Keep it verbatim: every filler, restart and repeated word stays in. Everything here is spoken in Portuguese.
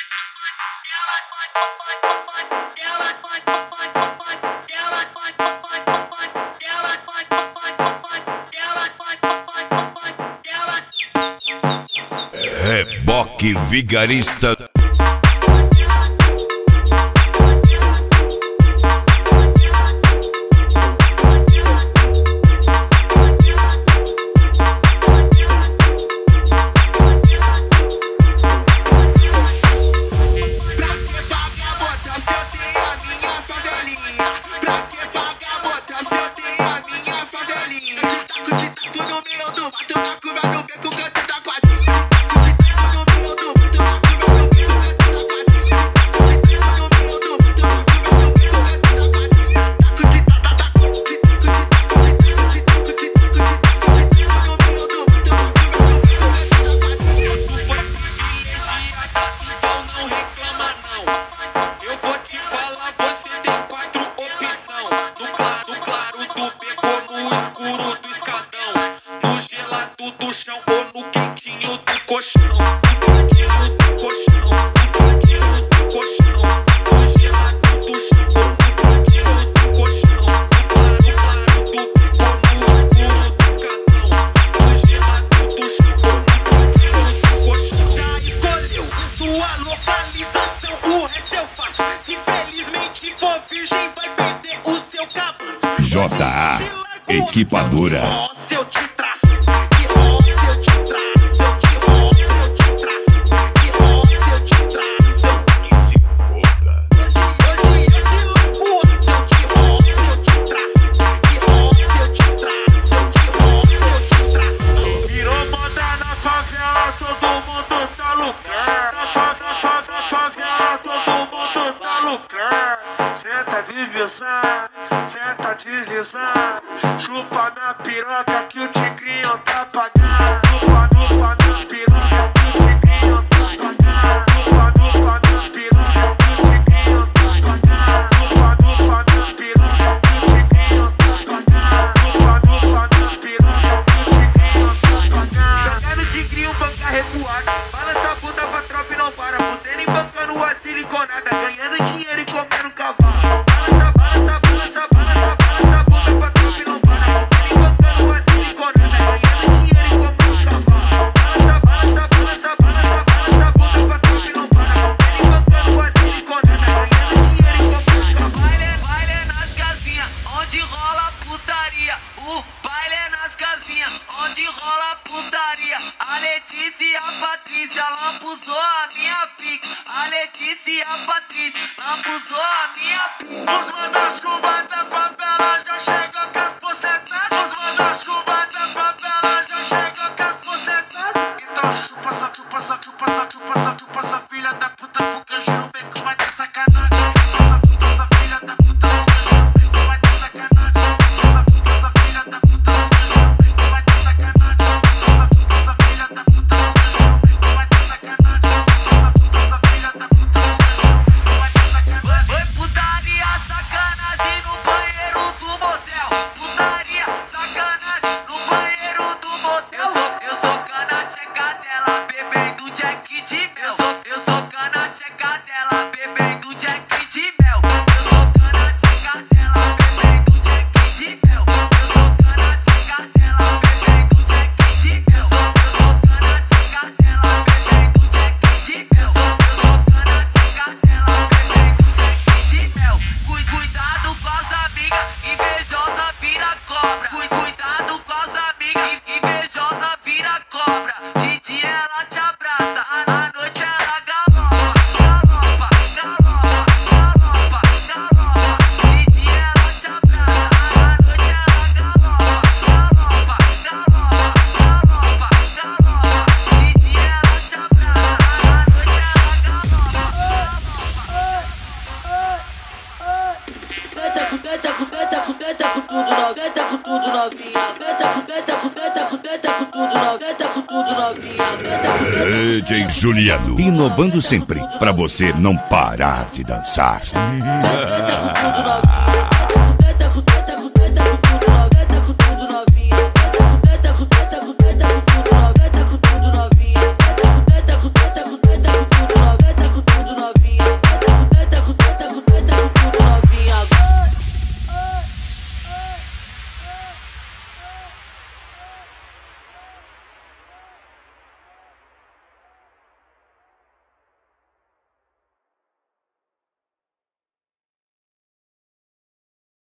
Reboque Vigarista. J A Equipadora. Senta deslizar, senta deslizar. Chupa minha piroca que o tigrinho tá pagando. Chupa, chupa minha piroca que o tigrinho tá pagando. Chupa, chupa minha piroca que o tigrinho tá pagando. Chupa, chupa minha piroca que o tigrinho tá pagando. Chupa, chupa minha piroca que o tigrinho tá pagando. Joga no tigrinho, banca recuada. Balança a bunda pra tropa e não para. Fudendo e bancando a siliconada. Ganhando dinheiro e comendo cavalo. Onde rola putaria, a Letícia e a Patrícia lambuzou a minha pica. A Letícia e a Patrícia lambuzou a minha pica. Os manda-chuva da favela já chegou com as porcentagens. Os manda-chuva da favela já chegou com as porcentagens. Então chupa só, chupa só, chupa só, chupa só, chupa só, filha da puta, porque eu juro bem que vai ter sacanagem. Chupa só, chupa só, filha da puta, porque eu juro bem que vai ter sacanagem. Chupa só, chupa só, filha da puta, porque eu juro bem que vai ter sacanagem. Chupa só, filha da puta, porque eu juro bem que vai ter sacanagem. Chupa só, filha da puta, porque eu juro bem que vai ter sacanagem. Foi putaria, sacanagem no banheiro do motel. Putaria, sacanagem no banheiro do motel. Eu sou, eu sou cana tcheca dela, bebendo Jack de mel. Eu sou, eu sou cana tcheca dela, bebendo Jack de mel. Eu sou cana tcheca dela, bebendo Jack de mel. Eu sou cana tcheca dela, bebendo Jack de mel. Eu sou, eu sou cana tcheca dela, bebendo Jack de mel. Eu sou, eu sou cana tcheca dela, bebendo Jack de mel. Cui, cuidado com as amigas, invejosa vira cobra. Cui, cuidado com as amigas, invejosa vira cobra. De dia ela te abraça, à noite ela galopa, galopa, galopa, galopa, galopa. De dia ela te abraça, à noite ela galopa, galopa, galopa, galopa, galopa. De dia ela te abraça, à noite ela galopa. Beta com beta com beta com beta com tudo novinha, beta com tudo novinha, beta com beta com beta com beta com tudo novinha, beta com tudo novinha, beta com beta. D J Juliano, inovando sempre pra você não parar de dançar. Beta com tudo novinha.